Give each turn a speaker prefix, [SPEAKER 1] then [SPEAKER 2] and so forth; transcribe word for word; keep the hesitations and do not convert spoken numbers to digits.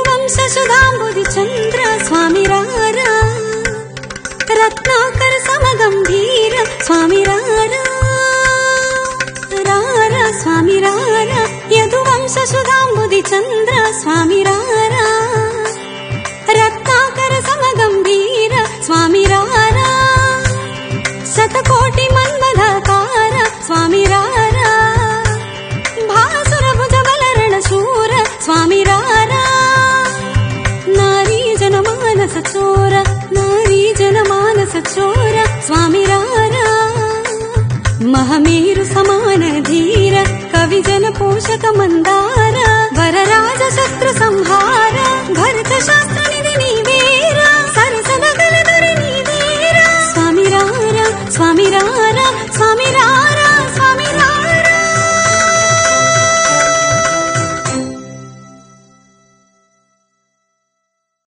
[SPEAKER 1] यदुवंश सुधांबुधि चंद्र स्वामी रारा रत्नाकर समगंभीर स्वामी रारा रारा स्वामी रारा यदुवंश सुधांबुधि चंद्र स्वामी रारा रत्नाकर समगंभीर स्वामी रारा शतकोटि मन्मथकार स्वामी रारा भासुर भुज बलरण शूर स्वामी रारा नारी जनमानस चोर नारी जनमानस चोर स्वामी रारा महमेरु समान धीर कवि जन पोषक मंदार वरराज शस्त्र संहार भरत शास्त्र